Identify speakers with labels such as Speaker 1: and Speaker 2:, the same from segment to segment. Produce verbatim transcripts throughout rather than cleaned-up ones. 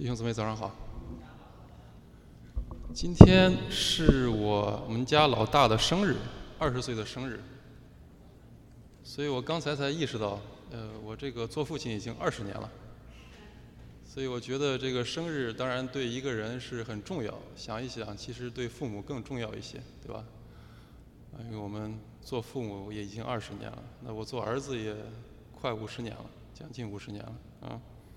Speaker 1: 弟兄姊妹早上好。今天是我们家老大的生日，二十岁的生日。所以我刚才才意识到，呃，我这个做父亲已经二十年了。所以我觉得这个生日当然对一个人是很重要，想一想，其实对父母更重要一些，对吧？因为我们做父母也已经二十年了，那我做儿子也快五十年了，将近五十年了啊。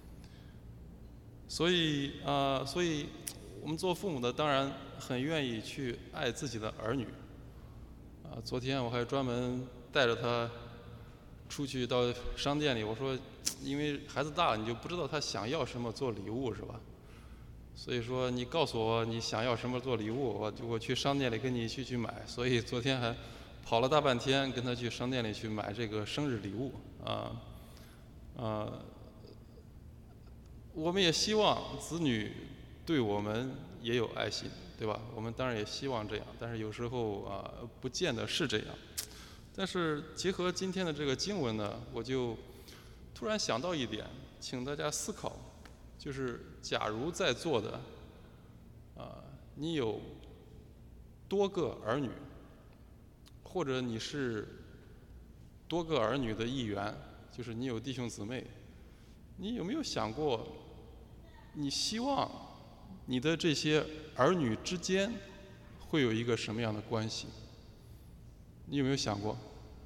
Speaker 1: 所以啊、呃，所以我们做父母的当然很愿意去爱自己的儿女。啊，昨天我还专门带着他出去到商店里，我说，因为孩子大了，你就不知道他想要什么做礼物，是吧？所以说你告诉我你想要什么做礼物，我就我去商店里跟你一起去买。所以昨天还跑了大半天，跟他去商店里去买这个生日礼物啊啊。我们也希望子女对我们也有爱心，对吧？我们当然也希望这样，但是有时候啊，不见得是这样。但是结合今天的这个经文呢，我就突然想到一点，请大家思考，就是假如在座的啊，你有多个儿女，或者你是多个儿女的一员，就是你有弟兄姊妹，你有没有想过，你希望你的这些儿女之间会有一个什么样的关系？你有没有想过？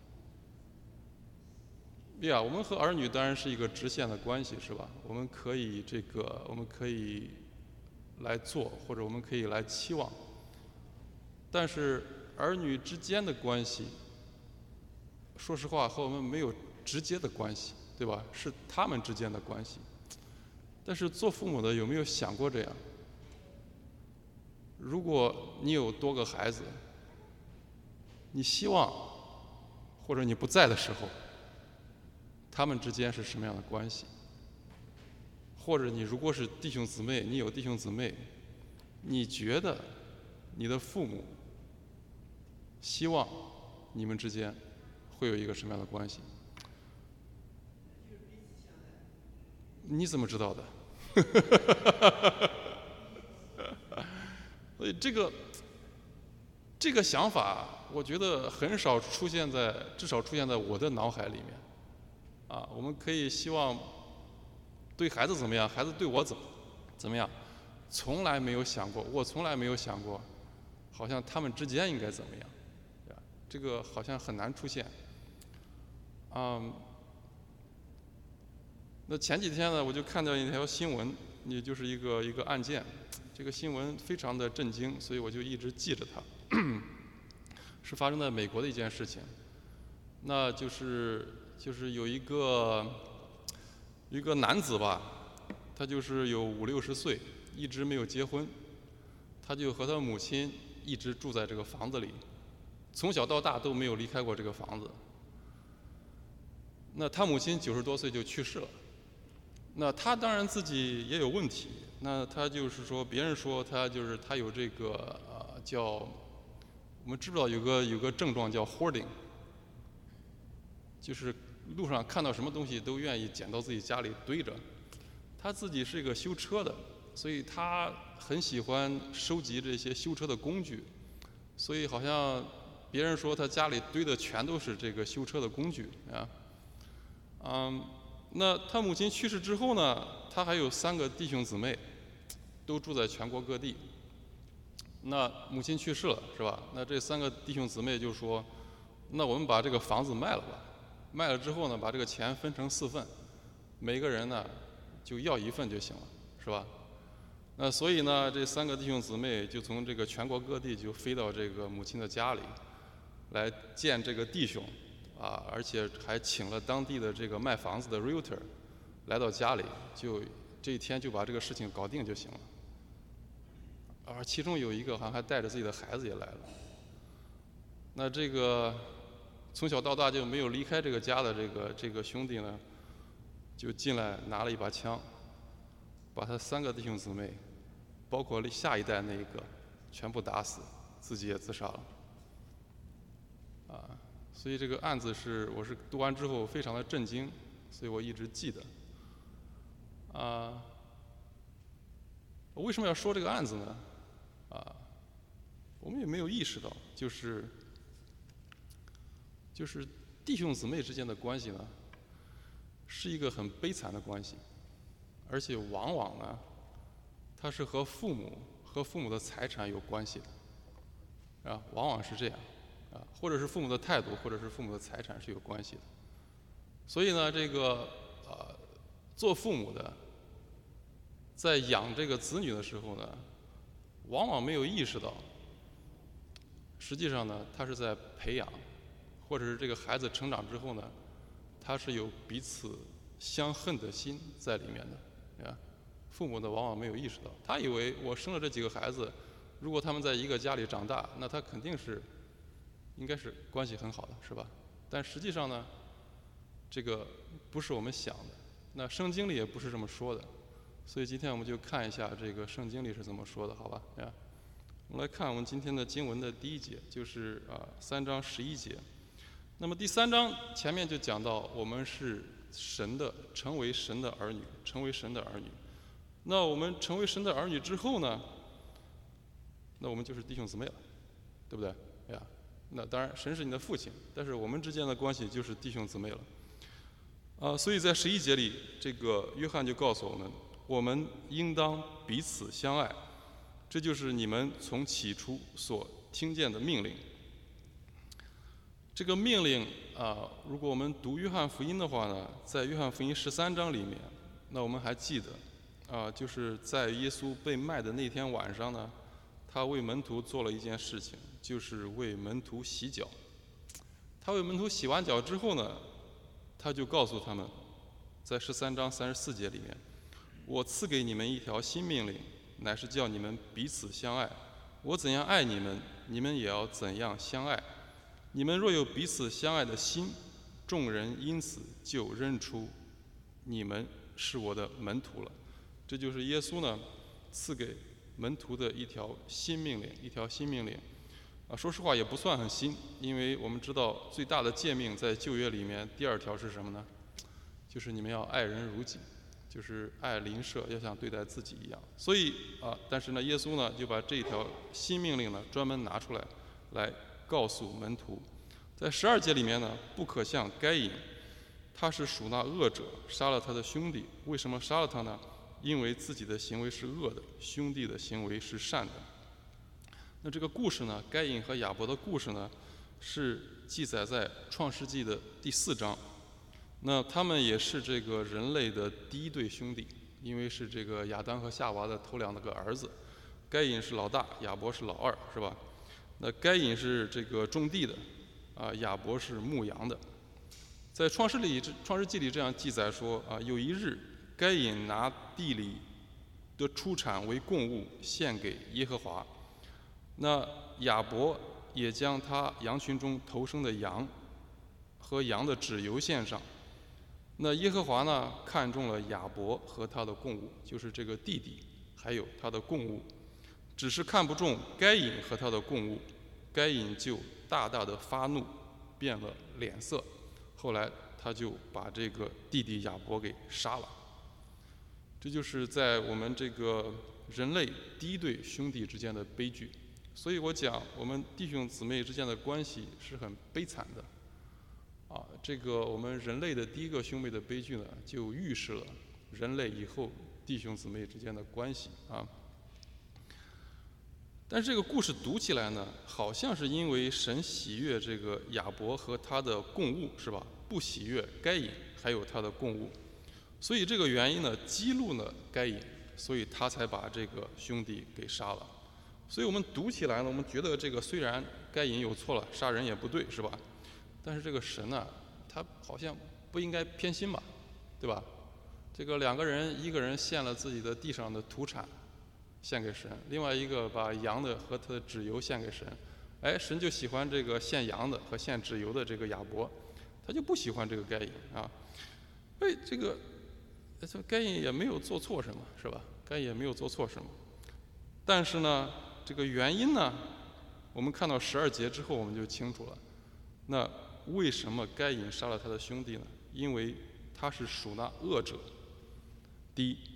Speaker 1: 对呀，我们和儿女当然是一个直线的关系，是吧？我们可以这个，我们可以来做，或者我们可以来期望。但是儿女之间的关系，说实话和我们没有直接的关系，对吧？是他们之间的关系。但是做父母的有没有想过这样？如果你有多个孩子，你希望或者你不在的时候，他们之间是什么样的关系？或者你如果是弟兄姊妹，你有弟兄姊妹，你觉得你的父母希望你们之间会有一个什么样的关系？你怎么知道的？所以这个这个想法，我觉得很少出现在，至少出现在我的脑海里面。啊，我们可以希望对孩子怎么样，孩子对我怎么怎么样，从来没有想过，我从来没有想过，好像他们之间应该怎么样，对吧？这个好像很难出现。嗯，那前几天呢，我就看到一条新闻，也就是一个一个案件，这个新闻非常的震惊，所以我就一直记着它。是发生在美国的一件事情，那就是就是有一个一个男子吧，他就是有五六十岁，一直没有结婚，他就和他母亲一直住在这个房子里，从小到大都没有离开过这个房子。那他母亲九十多岁就去世了，那他当然自己也有问题，那他就是说，别人说他就是他有这个呃叫。我们知不知道有个有个症状叫 hoarding， 就是路上看到什么东西都愿意捡到自己家里堆着。他自己是一个修车的，所以他很喜欢收集这些修车的工具，所以好像别人说他家里堆的全都是这个修车的工具啊。嗯，那他母亲去世之后呢，他还有三个弟兄姊妹，都住在全国各地。那母亲去世了，是吧？那这三个弟兄姊妹就说：“那我们把这个房子卖了吧，卖了之后呢，把这个钱分成四份，每个人呢就要一份就行了，是吧？”那所以呢，这三个弟兄姊妹就从这个全国各地就飞到这个母亲的家里，来见这个弟兄，啊，而且还请了当地的这个卖房子的 realtor 来到家里，就这一天就把这个事情搞定就行了。而其中有一个好像还带着自己的孩子也来了。那这个从小到大就没有离开这个家的这个这个兄弟呢，就进来拿了一把枪，把他三个弟兄姊妹，包括下一代那一个，全部打死，自己也自杀了。啊，所以这个案子是我是读完之后非常的震惊，所以我一直记得。啊。 为什么要说这个案子呢？啊，我们也没有意识到，就是就是弟兄姊妹之间的关系呢，是一个很悲惨的关系，而且往往呢，它是和父母和父母的财产有关系的，啊，往往是这样，啊，或者是父母的态度，或者是父母的财产是有关系的。所以呢，这个呃，做父母的，在养这个子女的时候呢，往往没有意识到，实际上呢，他是在培养，或者是这个孩子成长之后呢，他是有彼此相恨的心在里面的，啊，父母呢往往没有意识到，他以为我生了这几个孩子，如果他们在一个家里长大，那他肯定是应该是关系很好的，是吧？但实际上呢，这个不是我们想的，那圣经里也不是这么说的。所以今天我们就看一下这个圣经里是怎么说的，好吧？呀，我们来看我们今天的经文的第一节，就是啊三章十一节。那么第三章前面就讲到，我们是神的，成为神的儿女，成为神的儿女。那我们成为神的儿女之后呢，那我们就是弟兄姊妹了，对不对？呀，那当然神是你的父亲，但是我们之间的关系就是弟兄姊妹了。啊，所以在十一节里，这个约翰就告诉我们，我们应当彼此相爱，这就是你们从起初所听见的命令。这个命令啊，如果我们读约翰福音的话呢，在约翰福音十三章里面，那我们还记得啊，就是在耶稣被卖的那天晚上呢，他为门徒做了一件事情，就是为门徒洗脚。他为门徒洗完脚之后呢，他就告诉他们，在十三章三十四节里面，我赐给你们一条新命令，乃是叫你们彼此相爱。我怎样爱你们，你们也要怎样相爱。你们若有彼此相爱的心，众人因此就认出你们是我的门徒了。这就是耶稣呢赐给门徒的一条新命令，一条新命令。啊，说实话也不算很新，因为我们知道最大的诫命在旧约里面，第二条是什么呢？就是你们要爱人如己，就是爱邻舍要像对待自己一样。所以啊，但是呢，耶稣呢就把这条新命令呢专门拿出来，来告诉门徒，在十二节里面呢，不可像该隐，他是属那恶者，杀了他的兄弟。为什么杀了他呢？因为自己的行为是恶的，兄弟的行为是善的。那这个故事呢，该隐和亚伯的故事呢，是记载在创世纪的第四章。那他们也是这个人类的第一对兄弟，因为是这个亚当和夏娃的头两个儿子，该隐是老大，亚伯是老二，是吧？那该隐是这个种地的，啊，亚伯是牧羊的。在创世里，创世纪里这样记载说，啊，有一日，该隐拿地里的出产为供物献给耶和华。那亚伯也将他羊群中头生的羊和羊的脂油献上。那耶和华呢，看中了亚伯和他的供物，就是这个弟弟，还有他的供物，只是看不中该隐和他的供物。该隐就大大的发怒，变了脸色。后来他就把这个弟弟亚伯给杀了。这就是在我们这个人类第一对兄弟之间的悲剧。所以我讲，我们弟兄姊妹之间的关系是很悲惨的。啊，这个我们人类的第一个兄妹的悲剧呢，就预示了人类以后弟兄姊妹之间的关系啊。但是这个故事读起来呢，好像是因为神喜悦这个亚伯和他的供物，是吧？不喜悦该隐还有他的供物，所以这个原因呢，激怒了该隐，所以他才把这个兄弟给杀了。所以我们读起来呢，我们觉得这个虽然该隐有错了，杀人也不对，是吧？但是这个神呢，他好像不应该偏心吧，对吧？这个两个人，一个人献了自己的地上的土产献给神，另外一个把羊的和他的脂油献给神。哎，神就喜欢这个献羊的和献脂油的这个亚伯，他就不喜欢这个该隐啊。哎，这个这该隐也没有做错什么，是吧？该隐也没有做错什么。但是呢，这个原因呢，我们看到十二节之后我们就清楚了。那为什么该隐杀了他的兄弟呢？因为他是属那恶者。第一，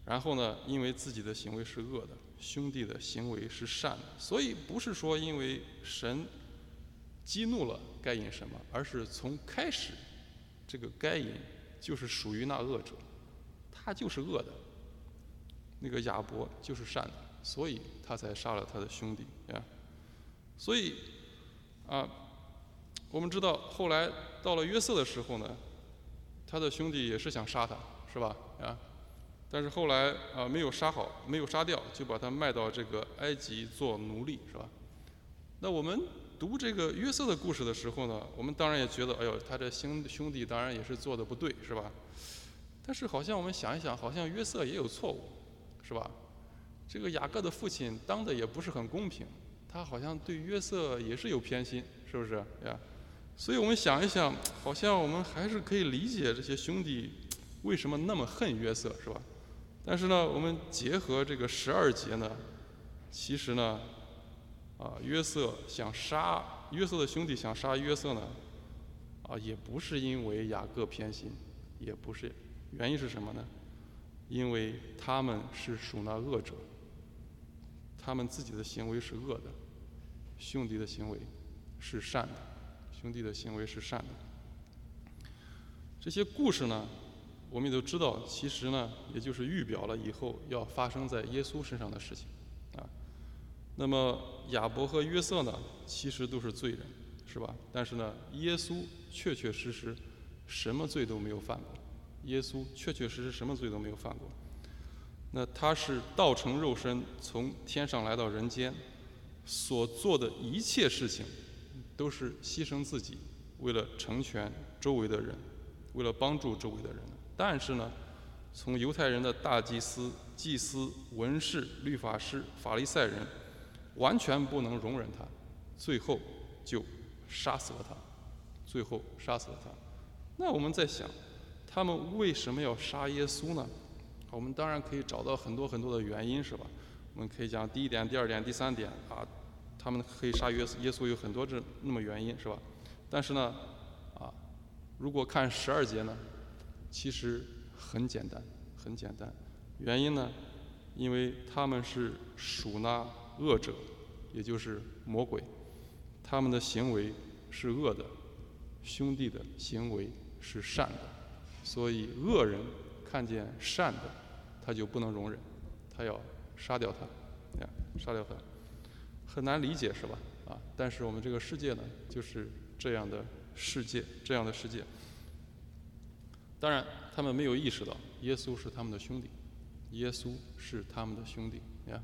Speaker 1: 然后呢，因为自己的行为是恶的，兄弟的行为是善的，所以不是说因为神激怒了该隐什么，而是从开始，这个该隐就是属于那恶者，他就是恶的，那个亚伯就是善的，所以他才杀了他的兄弟呀。所以啊，我们知道后来到了约瑟的时候呢，他的兄弟也是想杀他，是吧？啊，但是后来啊没有杀好，没有杀掉，就把他卖到这个埃及做奴隶，是吧？那我们读这个约瑟的故事的时候呢，我们当然也觉得，哎呦，他这兄兄弟当然也是做的不对，是吧？但是好像我们想一想，好像约瑟也有错误，是吧？这个雅各的父亲当的也不是很公平，他好像对约瑟也是有偏心，是不是呀？所以我们想一想，好像我们还是可以理解这些兄弟为什么那么恨约瑟，是吧？但是呢，我们结合这个十二节呢，其实呢，啊，约瑟想杀约瑟的兄弟想杀约瑟呢，啊，也不是因为雅各偏心，也不是，原因是什么呢？因为他们是属那恶者，他们自己的行为是恶的，兄弟的行为是善的，兄弟的行为是善的。这些故事呢，我们也都知道，其实呢，也就是预表了以后要发生在耶稣身上的事情，啊。那么亚伯和约瑟呢，其实都是罪人，是吧？但是呢，耶稣确确实实什么罪都没有犯过，耶稣确确实实什么罪都没有犯过。那他是道成肉身，从天上来到人间，所做的一切事情，都是牺牲自己，为了成全周围的人，为了帮助周围的人。但是呢，从犹太人的大祭司、祭司、文士、律法师、法利赛人，完全不能容忍他，最后就杀死了他，最后杀死了他。那我们在想，他们为什么要杀耶稣呢？我们当然可以找到很多很多的原因，是吧？我们可以讲第一点、第二点、第三点啊，他们可以杀耶稣，耶稣有很多这那么原因，是吧？但是呢，啊，如果看十二节呢，其实很简单，很简单。原因呢，因为他们是属那恶者，也就是魔鬼，他们的行为是恶的，兄弟的行为是善的，所以恶人看见善的，他就不能容忍，他要杀掉他，呀，杀掉他，很难理解，是吧？啊，但是我们这个世界呢，就是这样的世界，这样的世界。当然，他们没有意识到耶稣是他们的兄弟，耶稣是他们的兄弟呀。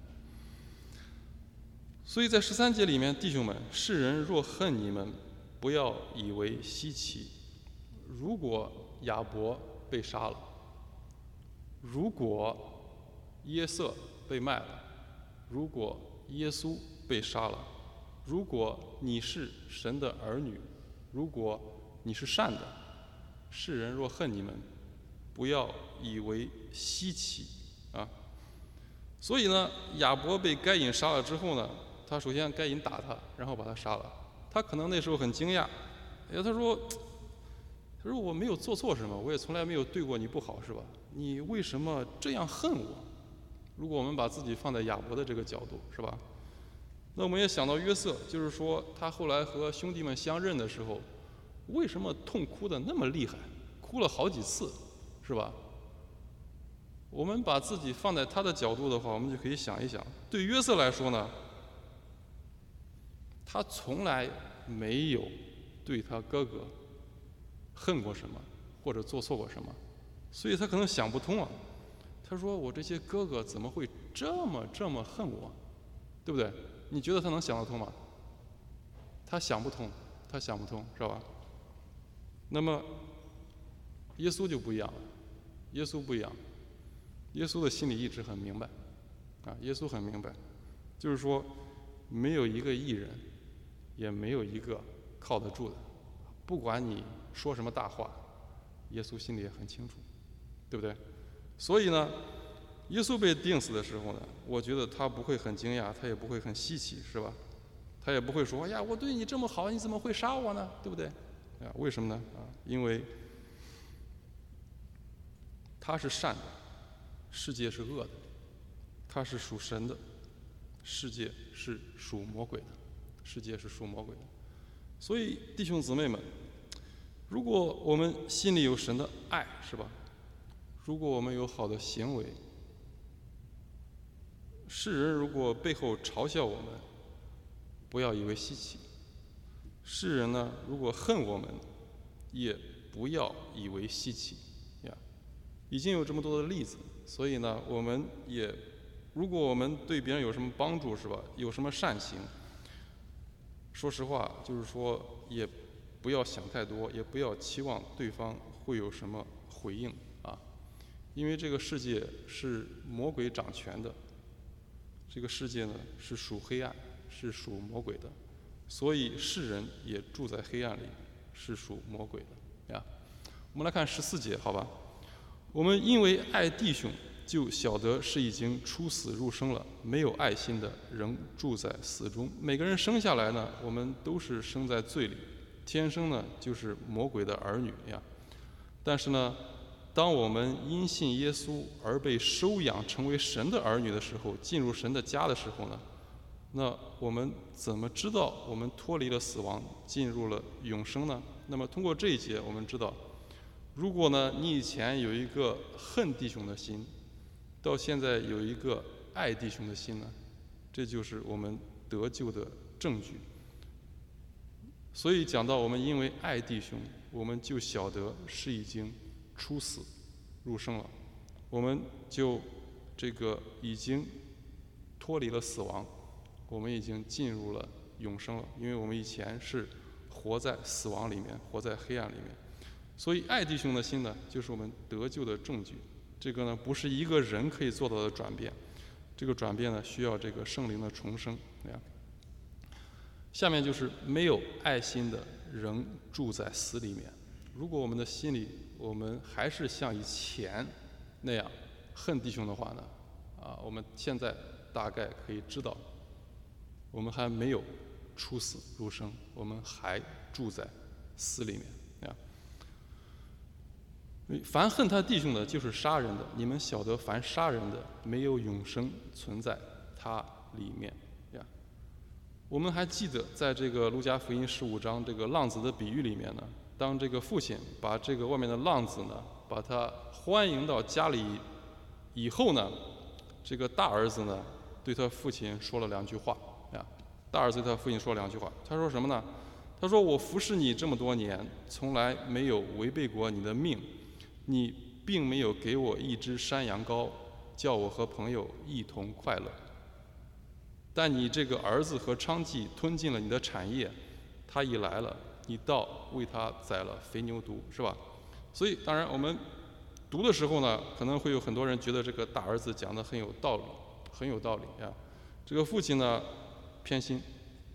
Speaker 1: 所以在十三节里面，弟兄们，世人若恨你们，不要以为稀奇。如果亚伯被杀了，如果约瑟被卖了，如果耶稣被杀了，如果你是神的儿女，如果你是善的，世人若恨你们，不要以为稀奇啊。所以呢，亚伯被该隐杀了之后呢，他首先该隐打他，然后把他杀了。他可能那时候很惊讶，哎，他说：“他说我没有做错什么，我也从来没有对过你不好，是吧？你为什么这样恨我？”如果我们把自己放在亚伯的这个角度，是吧？那我们也想到约瑟，就是说他后来和兄弟们相认的时候，为什么痛哭的那么厉害，哭了好几次，是吧？我们把自己放在他的角度的话，我们就可以想一想，对约瑟来说呢，他从来没有对他哥哥恨过什么，或者做错过什么，所以他可能想不通啊。他说：“我这些哥哥怎么会这么这么恨我，对不对？你觉得他能想得通吗？他想不通，他想不通，是吧？那么耶稣就不一样了，耶稣不一样，耶稣的心里一直很明白，啊，耶稣很明白，就是说，没有一个义人，也没有一个靠得住的，不管你说什么大话，耶稣心里也很清楚，对不对？所以呢，耶稣被钉死的时候呢，我觉得他不会很惊讶，他也不会很稀奇，是吧？他也不会说：“哎呀，我对你这么好，你怎么会杀我呢？对不对？”啊，为什么呢？啊，因为他是善的， 世界是恶的，它是属神的；世界是属魔鬼的，世界是属魔鬼的。所以弟兄姊妹们，如果我们心里有神的爱，是吧？如果我们有好的行为，世人如果背后嘲笑我们，不要以为稀奇；世人呢，如果恨我们，也不要以为稀奇呀。已经有这么多的例子，所以呢，我们也，如果我们对别人有什么帮助，是吧？有什么善行，说实话，就是说，也不要想太多，也不要期望对方会有什么回应啊，因为这个世界是魔鬼掌权的，这个世界呢是属黑暗，是属魔鬼的，所以世人也住在黑暗里，是属魔鬼的呀。我们来看十四节，好吧？我们因为爱弟兄，就晓得是已经出死入生了。没有爱心的，仍住在死中。每个人生下来呢，我们都是生在罪里，天生呢就是魔鬼的儿女呀。但是呢，当我们因信耶稣而被收养成为神的儿女的时候，进入神的家的时候呢，那我们怎么知道我们脱离了死亡，进入了永生呢？那么通过这一节，我们知道，如果呢你以前有一个恨弟兄的心，到现在有一个爱弟兄的心呢，这就是我们得救的证据。所以讲到我们因为爱弟兄，我们就晓得是已经出死入生了，我们就这个已经脱离了死亡，我们已经进入了永生了，因为我们以前是活在死亡里面，活在黑暗里面。所以爱弟兄的心呢，就是我们得救的证据。这个呢，不是一个人可以做到的转变，这个转变呢，需要这个圣灵的重生。呀，下面就是没有爱心的，仍住在死里面。如果我们的心里，我们还是像以前那样恨弟兄的话呢，啊，我们现在大概可以知道，我们还没有出死入生，我们还住在死里面。呀，凡恨他弟兄的，就是杀人的。你们晓得，凡杀人的，没有永生存在他里面呀。我们还记得，在这个路加福音十五章这个浪子的比喻里面呢，当这个父亲把这个外面的浪子呢，把他欢迎到家里以后呢，这个大儿子呢，对他父亲说了两句话呀。大儿子对他父亲说了两句话，他说什么呢？他说：“我服侍你这么多年，从来没有违背过你的命。你并没有给我一只山羊羔，叫我和朋友一同快乐。但你这个儿子和娼妓吞进了你的产业，他一来了，你倒为他宰了肥牛犊，是吧？”所以，当然我们读的时候呢，可能会有很多人觉得这个大儿子讲的很有道理，很有道理呀。这个父亲呢，偏心，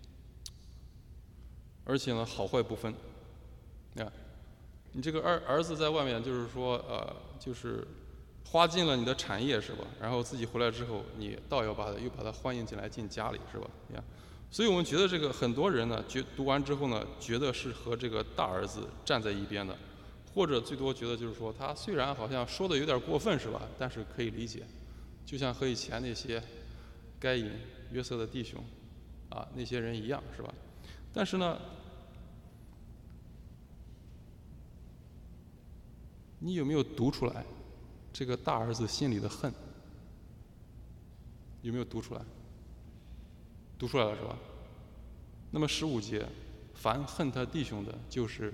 Speaker 1: 而且呢，好坏不分，呀。你这个儿儿子在外面，就是说，呃，就是花尽了你的产业，是吧？然后自己回来之后，你倒要把他又把他欢迎进来进家里，是吧？呀，所以我们觉得这个很多人呢，觉读完之后呢，觉得是和这个大儿子站在一边的，或者最多觉得就是说，他虽然好像说的有点过分，是吧？但是可以理解，就像和以前那些该隐、约瑟的弟兄啊那些人一样，是吧？但是呢，你有没有读出来这个大儿子心里的恨？有没有读出来？读出来了是吧？那么十五节，凡恨他弟兄的，就是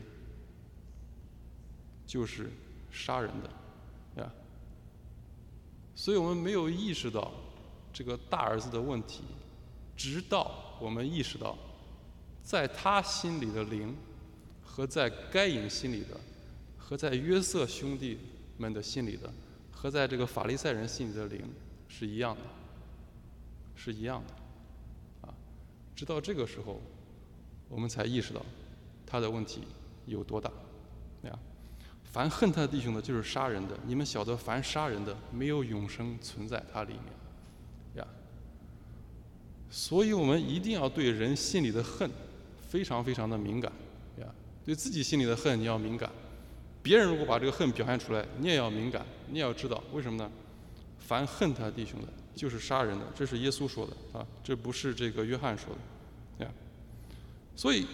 Speaker 1: 就是杀人的呀。所以我们没有意识到这个大儿子的问题，直到我们意识到，在他心里的灵和在该隐心里的，和在约瑟兄弟们的心里的，和在这个法利赛人心里的灵是一样的，是一样的，啊，直到这个时候，我们才意识到他的问题有多大，呀。凡恨他的弟兄的，就是杀人的。你们晓得，凡杀人的，没有永生存在他里面，呀。所以我们一定要对人心里的恨非常非常的敏感，呀。对自己心里的恨你要敏感，别人如果把这个恨表现出来，你也要敏感，你也要知道为什么呢？ 凡恨他弟兄的，就是杀人的。这是耶稣说的啊，这不是这个约翰说的呀。所以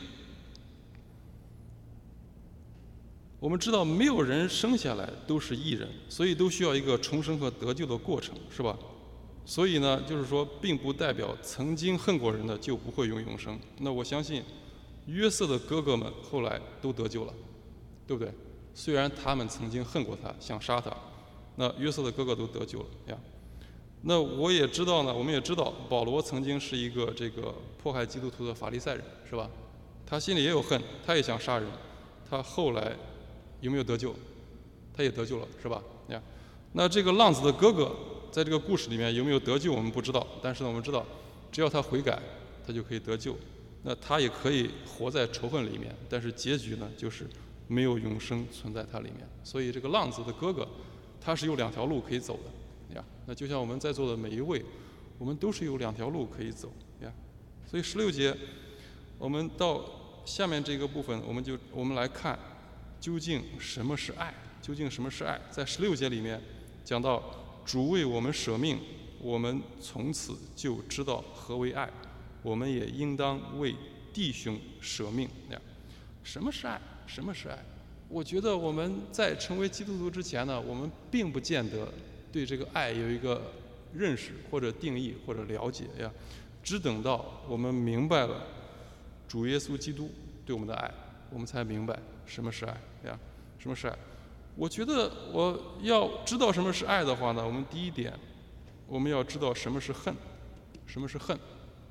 Speaker 1: 我们知道，没有人生下来都是义人，所以都需要一个重生和得救的过程，是吧？所以呢，就是说，并不代表曾经恨过人的就不会有永生。那我相信，约瑟的哥哥们后来都得救了，对不对？虽然他们曾经恨过他，想杀他，那约瑟的哥哥都得救了呀。那我也知道呢，我们也知道，保罗曾经是一个这个迫害基督徒的法利赛人，是吧？他心里也有恨，他也想杀人，他后来有没有得救？他也得救了，是吧？呀，那这个浪子的哥哥在这个故事里面有没有得救，我们不知道。但是呢，我们知道，只要他悔改，他就可以得救。那他也可以活在仇恨里面，但是结局呢，就是没有永生存在他里面。所以这个浪子的哥哥，他是有两条路可以走的呀。那就像我们在座的每一位，我们都是有两条路可以走呀。所以十六节，我们到下面这个部分，我们就我们来看。究竟什么是爱？究竟什么是爱？在十六节里面讲到，主为我们舍命，我们从此就知道何为爱，我们也应当为弟兄舍命呀。什么是爱？什么是爱？我觉得我们在成为基督徒之前呢，我们并不见得对这个爱有一个认识或者定义或者了解呀。只等到我们明白了主耶稣基督对我们的爱，我们才明白什么是爱呀？什么是爱？我觉得我要知道什么是爱的话呢，我们第一点，我们要知道什么是恨。什么是恨？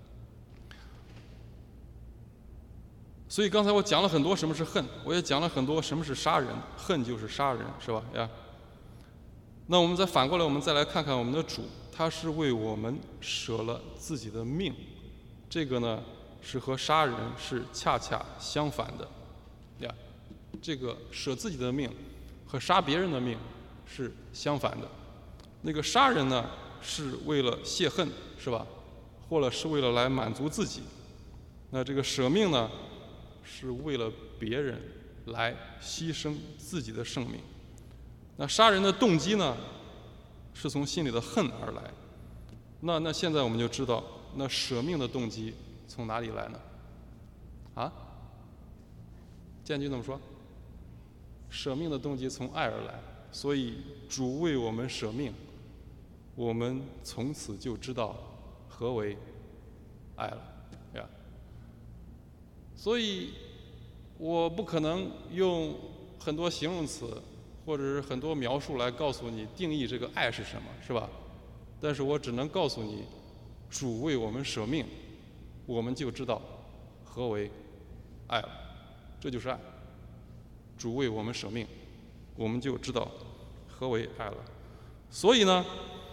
Speaker 1: 所以刚才我讲了很多什么是恨，我也讲了很多什么是杀人。恨就是杀人，是吧？呀。那我们再反过来，我们再来看看我们的主，他是为我们舍了自己的命。这个呢，是和杀人是恰恰相反的。呀，这个舍自己的命和杀别人的命是相反的。那个杀人呢，是为了泄恨，是吧？或者是为了来满足自己。那这个舍命呢，是为了别人来牺牲自己的生命。那杀人的动机呢，是从心里的恨而来。那那现在我们就知道，那舍命的动机从哪里来呢？啊？建军怎么说？舍命的动机从爱而来，所以主为我们舍命，我们从此就知道何为爱了呀。所以我不可能用很多形容词或者是很多描述来告诉你定义这个爱是什么，是吧？但是我只能告诉你，主为我们舍命，我们就知道何为爱了。这就是爱。主为我们舍命，我们就知道何为爱了。所以呢，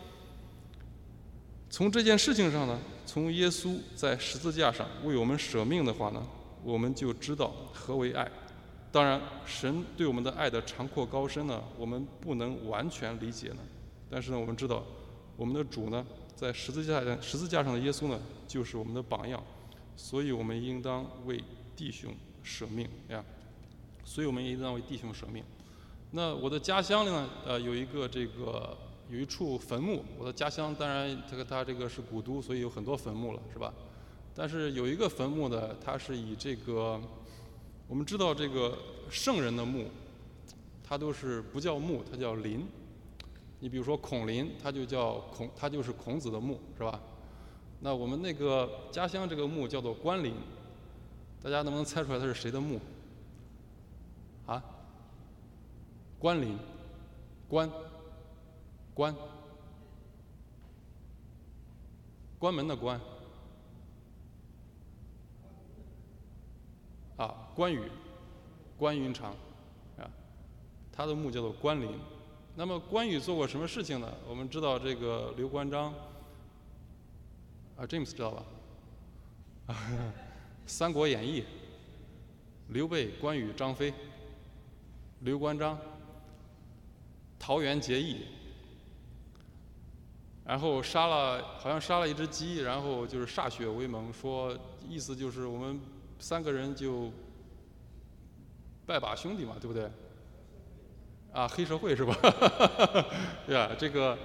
Speaker 1: 从这件事情上呢，从耶稣在十字架上为我们舍命的话呢，我们就知道何为爱。当然，神对我们的爱的长阔高深呢，我们不能完全理解呢。但是呢，我们知道我们的主呢，在十字架上十字架上的耶稣呢，就是我们的榜样，所以我们应当为弟兄舍命呀。所以我们也应当为弟兄舍命。那我的家乡呢，呃，有一个这个有一处坟墓。我的家乡当然这个它这个是古都，所以有很多坟墓了，是吧？但是有一个坟墓呢，它是以这个我们知道这个圣人的墓，它都是不叫墓，它叫陵。你比如说孔林，它就叫孔，它就是孔子的墓，是吧？那我们那个家乡这个墓叫做关林，大家能不能猜出来它是谁的墓？啊？关林，关，关，关门的关。啊，关羽，关云长，啊，他的墓叫做关林。那么关羽做过什么事情呢？我们知道这个刘关张，啊 ，James 知道吧？啊，《三国演义》，刘备、关羽、张飞，刘关张，桃园结义，然后杀了，好像杀了一只鸡，然后就是歃血为盟，说意思就是我们三个人就拜把兄弟嘛，对不对？啊，黑社会是吧？对吧？这个，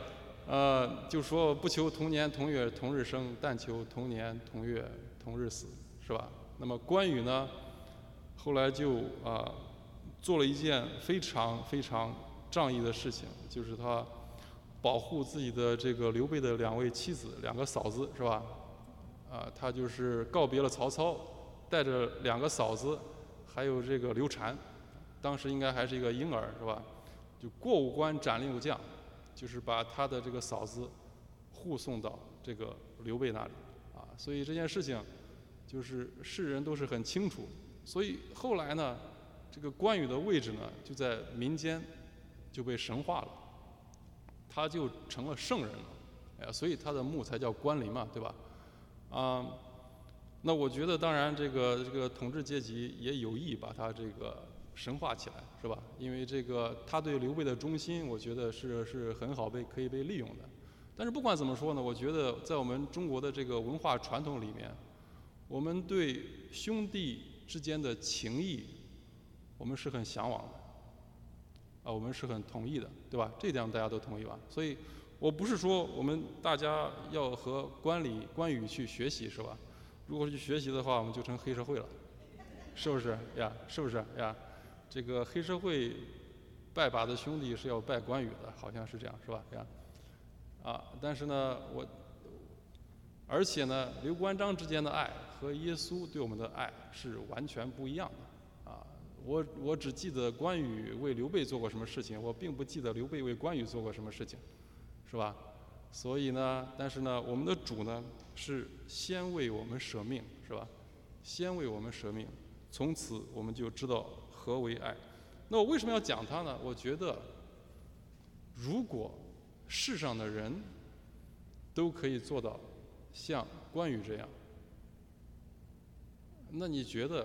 Speaker 1: 呃，就说不求同年同月同日生，但求同年同月同日死，是吧？那么关羽呢，后来就啊、呃、做了一件非常非常仗义的事情，就是他保护自己的这个刘备的两位妻子，两个嫂子，是吧？啊、他就是告别了曹操，带着两个嫂子，还有这个刘禅，当时应该还是一个婴儿，是吧？就过五关斩六将，就是把他的这个嫂子护送到这个刘备那里啊。所以这件事情，就是世人都是很清楚。所以后来呢，这个关羽的位置呢，就在民间就被神化了，他就成了圣人了，哎，所以他的墓才叫关林嘛，对吧？啊，那我觉得当然这个这个统治阶级也有意把他这个神化起来，是吧？因为这个他对刘备的忠心，我觉得是是很好被可以被利用的。但是不管怎么说呢，我觉得在我们中国的这个文化传统里面，我们对兄弟之间的情谊，我们是很向往的，啊，我们是很同意的，对吧？这点大家都同意吧？所以，我不是说我们大家要和关羽关羽去学习，是吧？如果去学习的话，我们就成黑社会了，是不是呀？是不是呀？这个黑社会拜把子兄弟是要拜关羽的，好像是这样，是吧？呀，啊，但是呢，我，而且呢，刘关张之间的爱和耶稣对我们的爱是完全不一样的，啊，我我只记得关羽为刘备做过什么事情，我并不记得刘备为关羽做过什么事情，是吧？所以呢，但是呢，我们的主呢是先为我们舍命，是吧？先为我们舍命，从此我们就知道何为爱。那我为什么要讲他呢？我觉得，如果世上的人都可以做到像关羽这样，那你觉得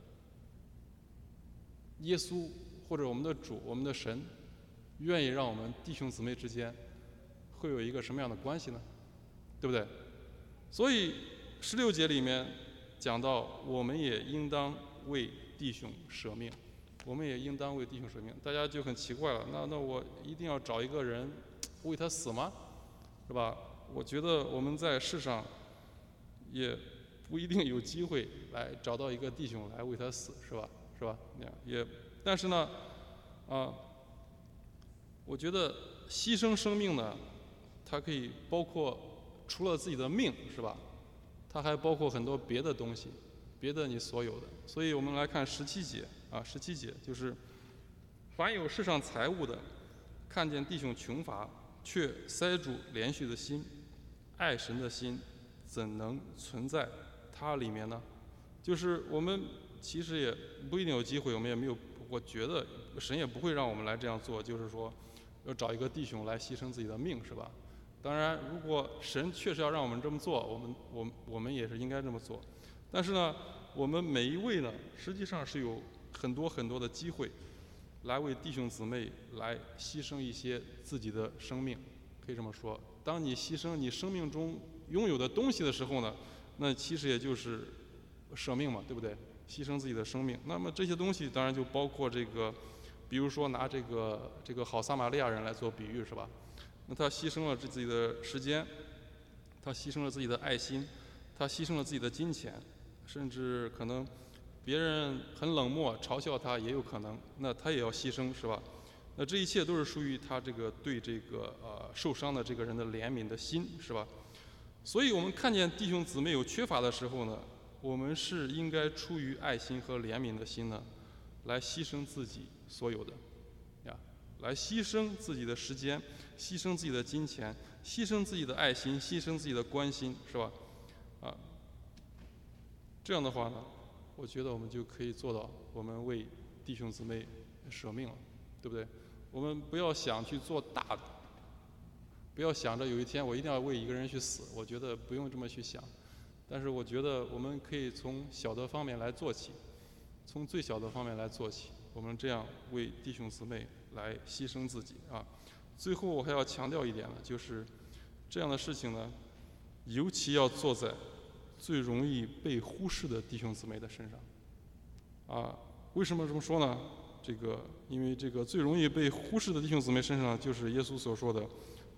Speaker 1: 耶稣或者我们的主、我们的神，愿意让我们弟兄姊妹之间会有一个什么样的关系呢？对不对？所以十六节里面讲到，我们也应当为弟兄舍命，我们也应当为弟兄舍命。大家就很奇怪了，那那我一定要找一个人为他死吗？是吧？我觉得我们在世上也不一定有机会来找到一个弟兄来为他死，是吧？是吧？也，但是呢，啊，我觉得牺牲生命呢，它可以包括除了自己的命，是吧？它还包括很多别的东西，别的你所有的。所以我们来看十七节啊，十七节就是，凡有世上财物的，看见弟兄穷乏，却塞住连续的心，爱神的心，怎能存在它里面呢？就是我们其实也不一定有机会，我们也没有，我觉得神也不会让我们来这样做，就是说要找一个弟兄来牺牲自己的命，是吧？当然，如果神确实要让我们这么做，我们我们我们也是应该这么做。但是呢，我们每一位呢，实际上是有很多很多的机会，来为弟兄姊妹来牺牲一些自己的生命，可以这么说。当你牺牲你生命中拥有的东西的时候呢，那其实也就是舍命嘛，对不对？牺牲自己的生命。那么这些东西当然就包括这个，比如说拿这个这个好撒玛利亚人来做比喻，是吧？那他牺牲了自己的时间，他牺牲了自己的爱心，他牺牲了自己的金钱，甚至可能别人很冷漠嘲笑他也有可能，那他也要牺牲，是吧？那这一切都是属于他这个对这个呃受伤的这个人的怜悯的心，是吧？所以我们看见弟兄姊妹有缺乏的时候呢，我们是应该出于爱心和怜悯的心呢，来牺牲自己所有的呀，来牺牲自己的时间，牺牲自己的金钱，牺牲自己的爱心，牺牲自己的关心，是吧？啊，这样的话呢，我觉得我们就可以做到，我们为弟兄姊妹舍命了，对不对？我们不要想去做大的，不要想着有一天我一定要为一个人去死，我觉得不用这么去想。但是我觉得我们可以从小的方面来做起，从最小的方面来做起，我们这样为弟兄姊妹来牺牲自己啊。最后我还要强调一点呢，就是这样的事情呢，尤其要做在最容易被忽视的弟兄姊妹的身上啊。为什么这么说呢？这个因为这个最容易被忽视的弟兄姊妹身上，就是耶稣所说的，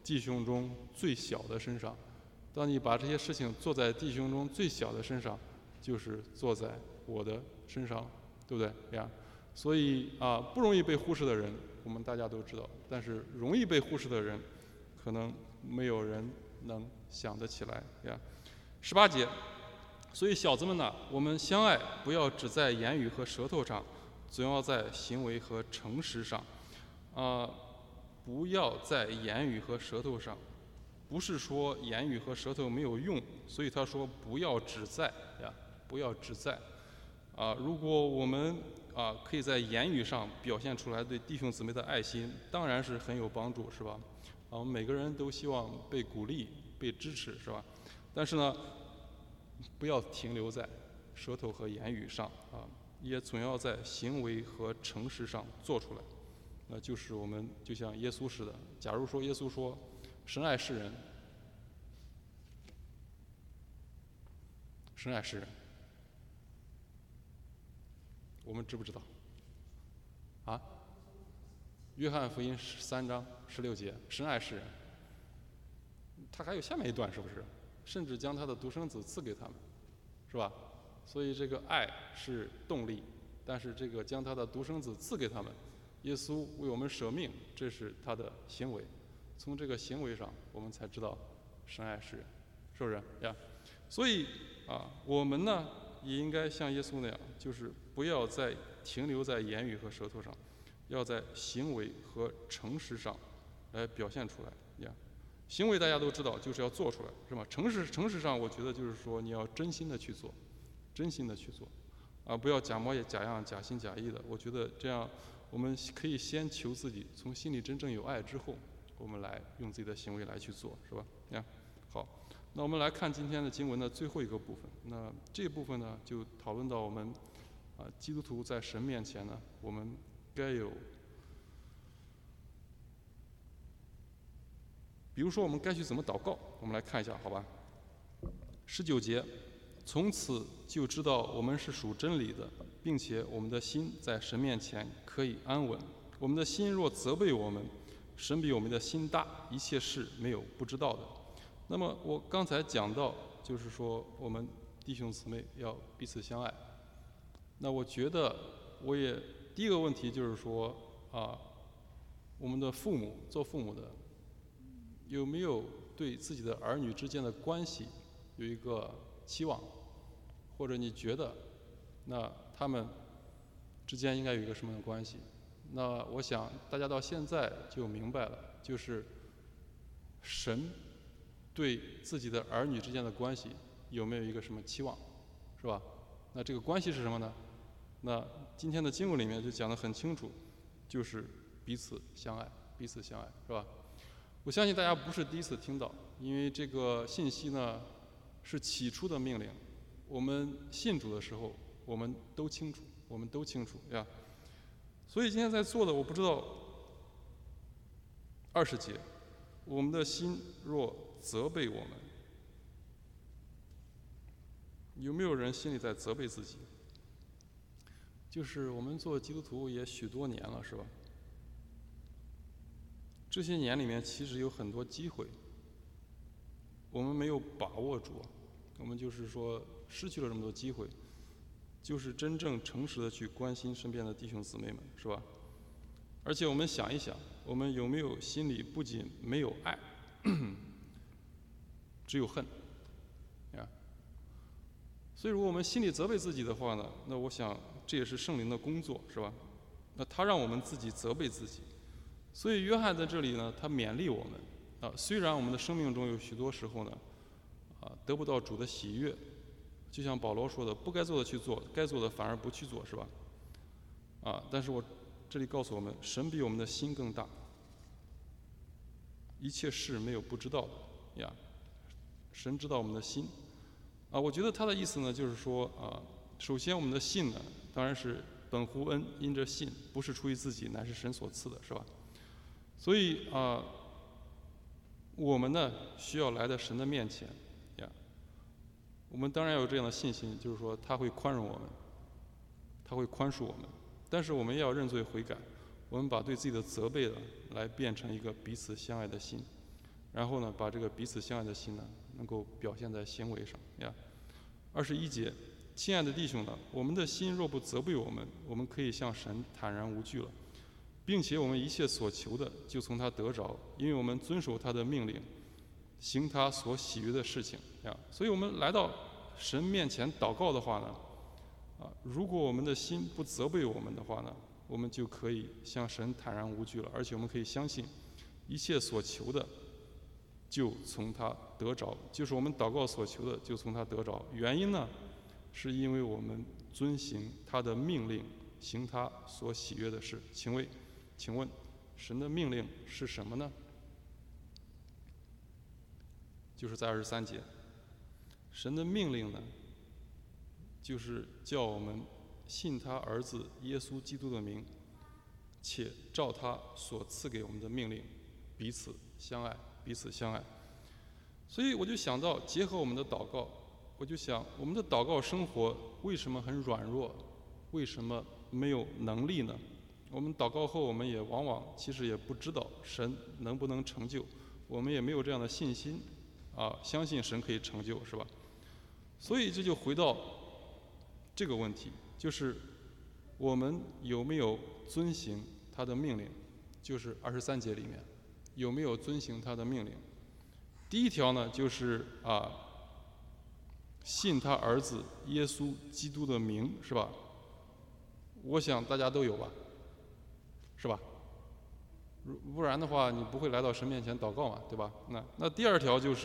Speaker 1: 弟兄中最小的身上。当你把这些事情做在弟兄中最小的身上，就是做在我的身上，对不对呀？所以啊，不容易被忽视的人，我们大家都知道，但是容易被忽视的人，可能没有人能想得起来呀。十八节，所以小子们呐，我们相爱，不要只在言语和舌头上，总要在行为和诚实上。啊，不要在言语和舌头上，不是说言语和舌头没有用，所以他说不要只在呀，不要只在。啊，如果我们啊可以在言语上表现出来对弟兄姊妹的爱心，当然是很有帮助，是吧？啊，我们每个人都希望被鼓励、被支持，是吧？但是呢，不要停留在舌头和言语上啊，也总要在行为和诚实上做出来。那就是我们就像耶稣似的，假如说耶稣说神爱世人，神爱世人，我们知不知道？啊？约翰福音十三章十六节，神爱世人。他还有下面一段，是不是？甚至将他的独生子赐给他们，是吧？所以这个爱是动力，但是这个将他的独生子赐给他们，耶稣为我们舍命，这是他的行为。从这个行为上，我们才知道神爱世人，是不是呀？所以啊，我们呢也应该像耶稣那样，就是不要再停留在言语和舌头上，要在行为和诚实上来表现出来呀。行为大家都知道，就是要做出来，是吧？诚实诚实上，我觉得就是说你要真心的去做，真心的去做，啊，不要假模假样、假心假意的。我觉得这样，我们可以先求自己从心里真正有爱之后，我们来用自己的行为来去做，是吧？呀，好，那我们来看今天的经文的最后一个部分。那这部分呢，就讨论到我们啊，基督徒在神面前呢，我们该有。比如说，我们该去怎么祷告？我们来看一下，好吧？十九节，从此就知道我们是属真理的，并且我们的心在神面前可以安稳。我们的心若责备我们，神比我们的心大，一切事没有不知道的。那么我刚才讲到，就是说我们弟兄姊妹要彼此相爱。那我觉得，我也第一个问题就是说啊，我们的父母做父母的。有没有对自己的儿女之间的关系有一个期望，或者你觉得，那他们之间应该有一个什么样的关系？那我想大家到现在就明白了，就是神对自己的儿女之间的关系有没有一个什么期望，是吧？那这个关系是什么呢？那今天的经文里面就讲得很清楚，就是彼此相爱，彼此相爱，是吧？我相信大家不是第一次听到，因为这个信息呢是起初的命令。我们信主的时候，我们都清楚，我们都清楚呀。所以今天在座的，我不知道二十节，我们的心若责备我们，有没有人心里在责备自己？就是我们做基督徒也许多年了，是吧？这些年里面，其实有很多机会，我们没有把握住，我们就是说失去了这么多机会，就是真正诚实的去关心身边的弟兄姊妹们，是吧？而且我们想一想，我们有没有心里不仅没有爱，只有恨，呀？所以如果我们心里责备自己的话呢，那我想这也是圣灵的工作，是吧？那他让我们自己责备自己。所以约翰在这里呢，他勉励我们啊，虽然我们的生命中有许多时候呢，啊得不到主的喜悦，就像保罗说的，不该做的去做，该做的反而不去做，是吧？啊，但是我这里告诉我们，神比我们的心更大，一切事没有不知道的呀，神知道我们的心。啊，我觉得他的意思呢，就是说啊，首先我们的信呢，当然是本乎恩，因着信，不是出于自己，乃是神所赐的，是吧？所以啊，我们呢需要来到神的面前呀。我们当然有这样的信心，就是说他会宽容我们，他会宽恕我们。但是我们要认罪悔改，我们把对自己的责备呢，来变成一个彼此相爱的心。 然后呢，把这个彼此相爱的心呢，能够表现在行为上呀。二十一节，亲爱的弟兄呢，我们的心若不责备我们，我们可以向神坦然无惧了，并且我们一切所求的就从他得着，因为我们遵守他的命令，行他所喜悦的事情呀。所以我们来到神面前祷告的话呢，啊，如果我们的心不责备我们的话呢，我们就可以向神坦然无惧了，而且我们可以相信一切所求的就从他得着，就是我们祷告所求的就从他得着。原因呢，是因为我们遵行他的命令，行他所喜悦的事。请问，请问，神的命令是什么呢？就是在二十三节，神的命令呢，就是叫我们信他儿子耶稣基督的名，且照他所赐给我们的命令，彼此相爱，彼此相爱。所以我就想到，结合我们的祷告，我就想，我们的祷告生活为什么很软弱？为什么没有能力呢？我们祷告后，我们也往往其实也不知道神能不能成就，我们也没有这样的信心啊，相信神可以成就，是吧？所以这就回到这个问题，就是我们有没有遵行他的命令？就是二十三节里面有没有遵行他的命令？第一条呢，就是啊，信他儿子耶稣基督的名，是吧？我想大家都有吧，是吧？不然的话，你不会来到神面前祷告嘛，对吧？那那第二条就是，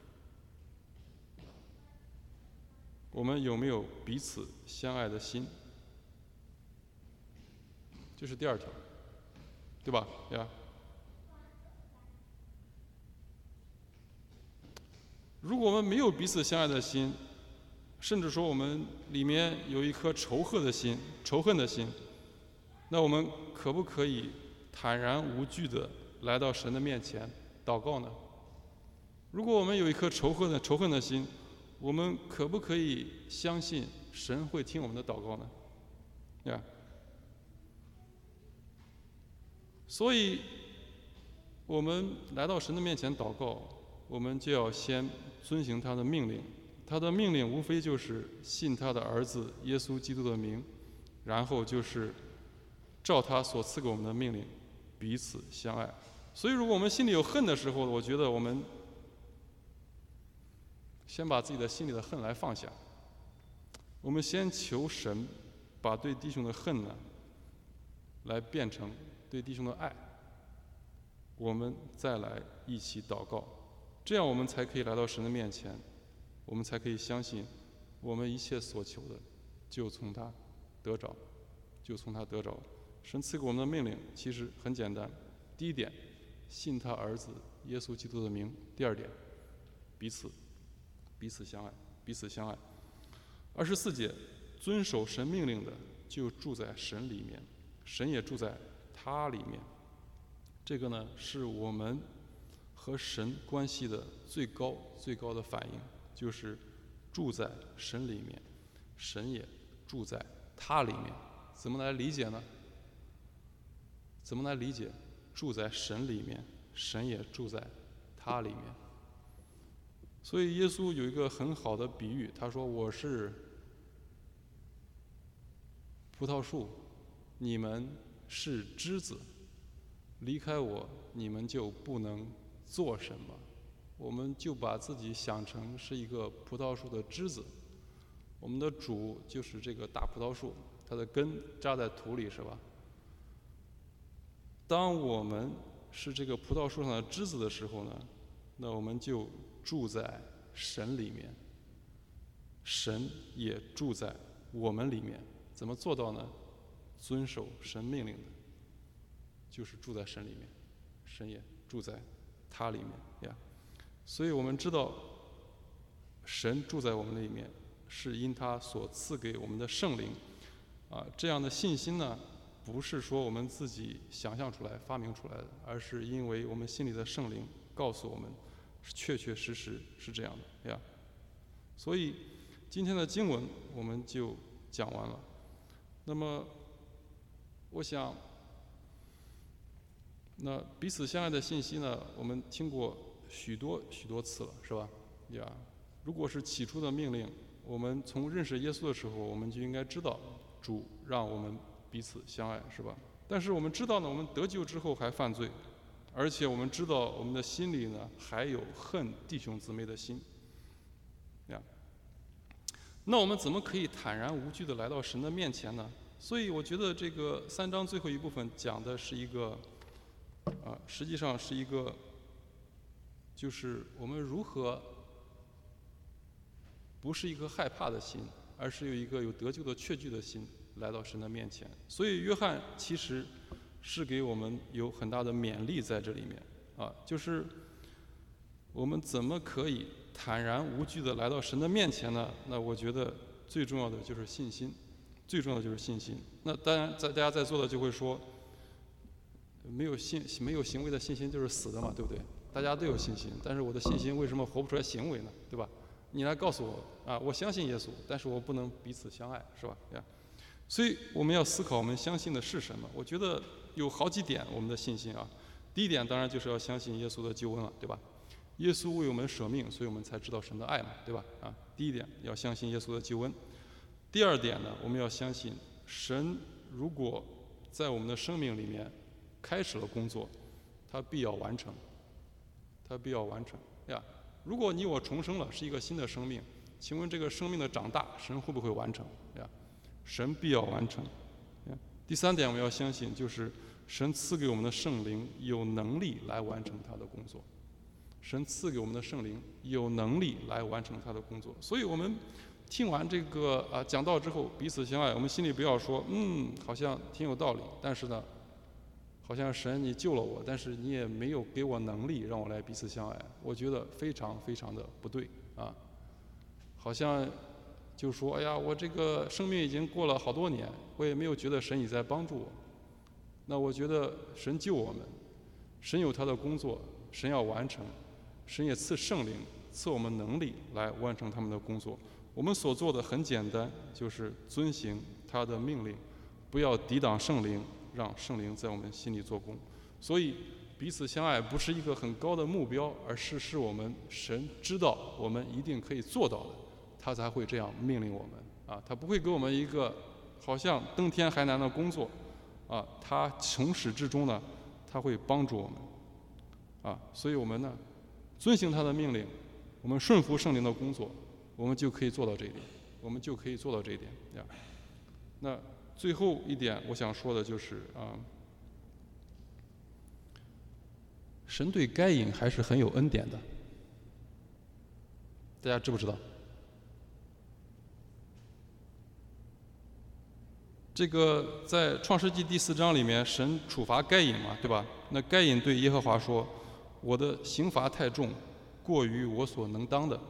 Speaker 1: 我们有没有彼此相爱的心？这是第二条，对吧？呀。如果我们没有彼此相爱的心，甚至说我们里面有一颗仇恨的心、仇恨的心，那我们可不可以坦然无惧地来到神的面前祷告呢？如果我们有一颗仇恨的仇恨的心，我们可不可以相信神会听我们的祷告呢？呀，所以我们来到神的面前祷告，我们就要先遵行他的命令。他的命令无非就是信他的儿子耶稣基督的名，然后就是照他所赐给我们的命令彼此相爱。所以如果我们心里有恨的时候，我觉得我们先把自己的心里的恨来放下，我们先求神把对弟兄的恨呢来变成对弟兄的爱，我们再来一起祷告，这样我们才可以来到神的面前，我们才可以相信我们一切所求的就从他得着，就从他得着。神赐给我们的命令其实很简单，第一点，信他儿子耶稣基督的名；第二点，彼此彼此相爱，彼此相爱。二十四节，遵守神命令的就住在神里面，神也住在他里面。这个呢，是我们和神关系的最高最高的反应，就是住在神里面，神也住在他里面。怎么来理解呢？怎么来理解住在神里面，神也住在他里面？所以耶稣有一个很好的比喻，他说：“我是葡萄树，你们是枝子，离开我，你们就不能做什么。”我们就把自己想成是一个葡萄树的枝子，我们的主就是这个大葡萄树，它的根扎在土里，是吧？当我们是这个葡萄树上的枝子的时候呢，那我们就住在神里面，神也住在我们里面。怎么做到呢？遵守神命令的，就是住在神里面，神也住在他里面呀。所以我们知道，神住在我们里面，是因他所赐给我们的圣灵啊。这样的信心呢，不是说我们自己想象出来、发明出来的，而是因为我们心里的圣灵告诉我们，确确实实是这样的呀。所以今天的经文我们就讲完了。那么，我想，那彼此相爱的信息呢，我们听过许多许多次了，是吧？呀，如果是起初的命令，我们从认识耶稣的时候，我们就应该知道主让我们彼此相爱，是吧？但是我们知道呢，我们得救之后还犯罪，而且我们知道我们的心里呢还有恨弟兄姊妹的心，呀。那我们怎么可以坦然无惧地来到神的面前呢？所以我觉得这个三章最后一部分讲的是一个，啊，实际上是一个，就是我们如何不是一颗害怕的心，而是有一个有得救的确据的心来到神的面前。所以约翰其实是给我们有很大的勉励在这里面，啊，就是我们怎么可以坦然无惧地来到神的面前呢？那我觉得最重要的就是信心，最重要的就是信心。那当然，在大家在座的就会说，没有信没有行为的信心就是死的嘛，对不对？大家都有信心，但是我的信心为什么活不出来行为呢？对吧？你来告诉我啊，我相信耶稣，但是我不能彼此相爱，是吧？呀，所以我们要思考我们相信的是什么。我觉得有好几点我们的信心啊。第一点当然就是要相信耶稣的救恩了，对吧？耶稣为我们舍命，所以我们才知道神的爱嘛，对吧？啊，第一点要相信耶稣的救恩。第二点呢，我们要相信神如果在我们的生命里面开始了工作，他必要完成，他必要完成呀。如果你我重生了，是一个新的生命，请问这个生命的长大，神会不会完成呀？神必要完成呀。第三点我们要相信，就是神赐给我们的圣灵有能力来完成他的工作。神赐给我们的圣灵有能力来完成他的工作，所以我们听完这个啊讲道之后，彼此相爱，我们心里不要说，嗯，好像挺有道理，但是呢，好像神你救了我，但是你也没有给我能力让我来彼此相爱，我觉得非常非常的不对啊，好像就说，哎呀，我这个生命已经过了好多年，我也没有觉得神你在帮助我，那我觉得神救我们，神有他的工作，神要完成。神也赐圣灵，赐我们能力来完成他们的工作。我们所做的很简单，就是遵行他的命令，不要抵挡圣灵，让圣灵在我们心里做工。所以彼此相爱不是一个很高的目标，而是是我们神知道我们一定可以做到的，他才会这样命令我们啊，他不会给我们一个好像登天还难的工作啊，他从始至终呢，他会帮助我们啊，所以我们呢遵行他的命令，我们顺服圣灵的工作，我们就可以做到这一点，我们就可以做到这一点呀。那最后一点我想说的就是啊，神对该隐还是很有恩典的，大家知不知道？这个在创世纪第四章里面，神处罚该隐嘛，对吧？那该隐对耶和华说，我的刑罚太重，过于我所能当的。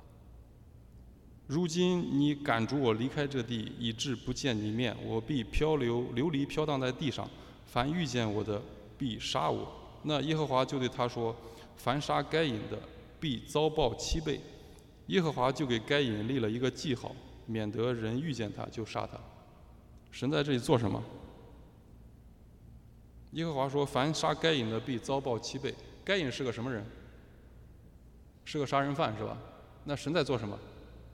Speaker 1: 如今你赶逐我离开这地，以致不见你面，我必漂流流离飘荡在地上，凡遇见我的必杀我。那耶和华就对他说，凡杀该隐的必遭报七倍。耶和华就给该隐立了一个记号，免得人遇见他就杀他。神在这里做什么？耶和华说，凡杀该隐的必遭报七倍。该隐是个什么人？是个杀人犯，是吧？那神在做什么？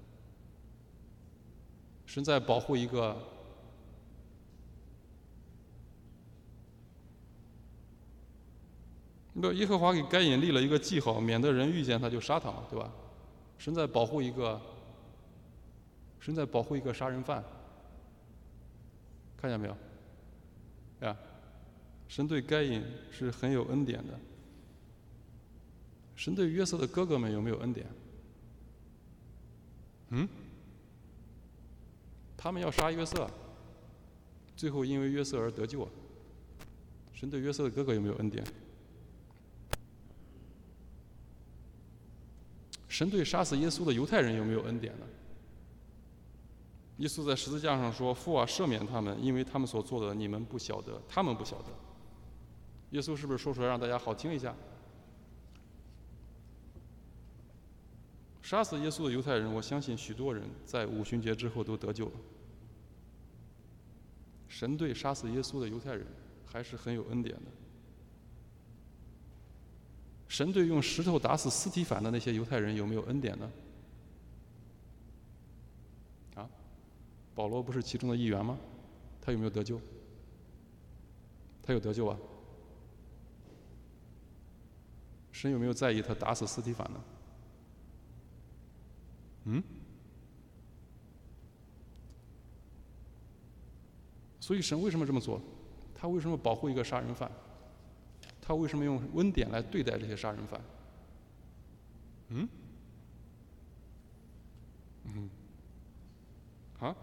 Speaker 1: 神在保护一个那耶和华给该隐立了一个记号，免得人遇见他就杀他嘛，对吧？神在保护一个神在保护一个杀人犯，看见没有？呀，神对该隐是很有恩典的。神对约瑟的哥哥们有没有恩典？嗯？他们要杀约瑟，最后因为约瑟而得救。神对约瑟的哥哥有没有恩典？神对杀死耶稣的犹太人有没有恩典呢？耶稣在十字架上说：“父啊，赦免他们，因为他们所做的，你们不晓得，他们不晓得。”耶稣是不是说出来让大家好听一下？杀死耶稣的犹太人，我相信许多人在五旬节之后都得救了。神对杀死耶稣的犹太人还是很有恩典的。 神对用石头打死司提反的那些犹太人有没有恩典呢？啊，保罗不是其中的一员吗？他有没有得救？他有得救啊。神有没有在意他打死司提反呢？嗯？所以神为什么这么做？他为什么保护一个杀人犯？他为什么用恩典来对待这些杀人犯？嗯？嗯？啊？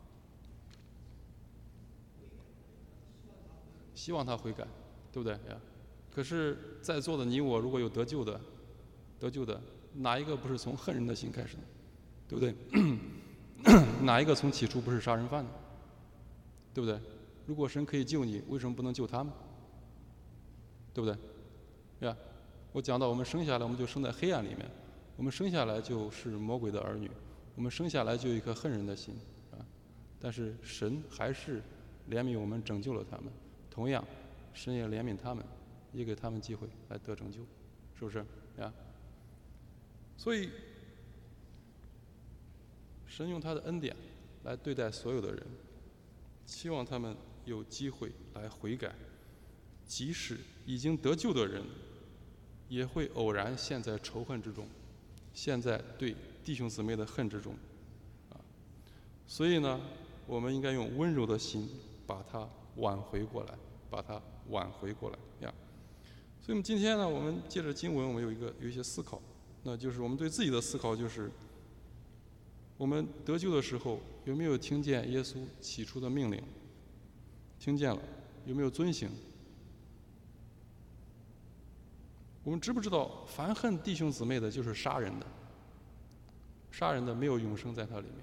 Speaker 1: 希望他悔改，对不对呀？可是，在座的你我如果有得救的，得救的哪一个不是从恨人的心开始的，对不对？哪一个从起初不是杀人犯呢？对不对？如果神可以救你，为什么不能救他们？对不对？呀，我讲到我们生下来我们就生在黑暗里面，我们生下来就是魔鬼的儿女，我们生下来就有一颗恨人的心啊。但是神还是怜悯我们，拯救了他们。同样，神也怜悯他们，也给他们机会来得拯救，是不是呀？所以，神用他的恩典来对待所有的人，希望他们有机会来悔改。即使已经得救的人，也会偶然陷在仇恨之中，陷在对弟兄姊妹的恨之中，啊，所以呢，我们应该用温柔的心把它挽回过来，把它挽回过来呀。所以我们今天呢，我们借着经文，我们有一个有一些思考，那就是我们对自己的思考，就是我们得救的时候有没有听见耶稣起初的命令？听见了，有没有遵行？我们知不知道，凡恨弟兄姊妹的，就是杀人的。杀人的没有永生在它里面。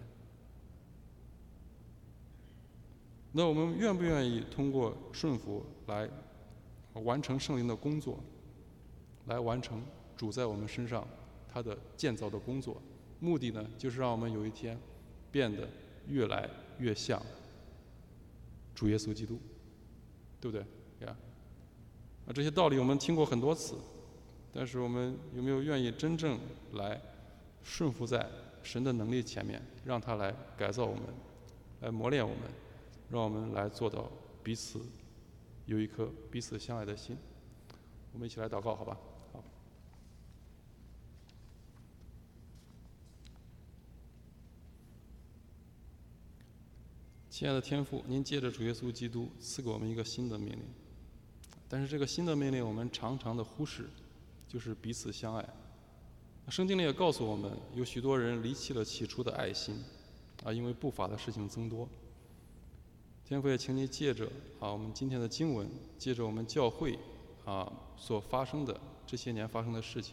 Speaker 1: 那我们愿不愿意通过顺服来完成圣灵的工作，来完成主在我们身上他的建造的工作？目的呢，就是让我们有一天变得越来越像主耶稣基督，对不对呀？啊，这些道理我们听过很多次。但是我们有没有愿意真正来顺服在神的能力前面，让他来改造我们，来磨练我们，让我们来做到彼此有一颗彼此相爱的心？我们一起来祷告，好吧？好。亲爱的天父，您借着主耶稣基督赐给我们一个新的命令，但是这个新的命令我们常常的忽视。就是彼此相爱。圣经里也告诉我们，有许多人离弃了起初的爱心，啊，因为不法的事情增多。天父也请你借着啊我们今天的经文，借着我们教会啊所发生的这些年发生的事情，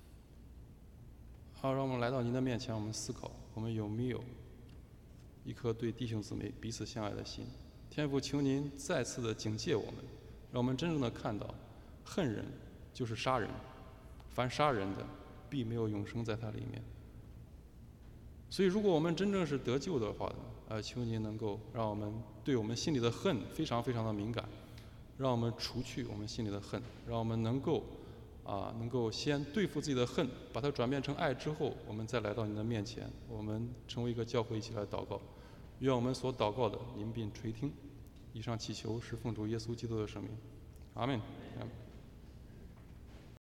Speaker 1: 好，让我们来到您的面前，我们思考，我们有没有一颗对弟兄姊妹彼此相爱的心？天父，求您再次的警戒我们，让我们真正的看到，恨人就是杀人。凡杀人的，必没有永生在他里面。所以，如果我们真正是得救的话，呃，求您能够让我们对我们心里的恨非常非常的敏感，让我们除去我们心里的恨，让我们能够啊，能够先对付自己的恨，把它转变成爱之后，我们再来到您的面前，我们成为一个教会，一起来祷告。愿我们所祷告的，您并垂听。以上祈求是奉主耶稣基督的圣名，阿门。